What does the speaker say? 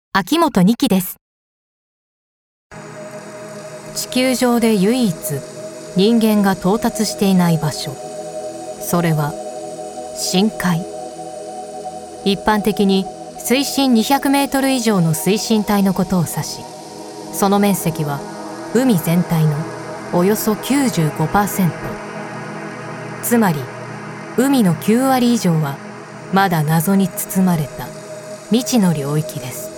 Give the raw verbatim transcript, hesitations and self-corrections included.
秋元二希です。地球上で唯一人間が到達していない場所、それは深海。一般的に水深にひゃくメートル以上の水深帯のことを指し、その面積は海全体のおよそ きゅうじゅうごパーセント、つまり海のきゅうわり以上はまだ謎に包まれた未知の領域です。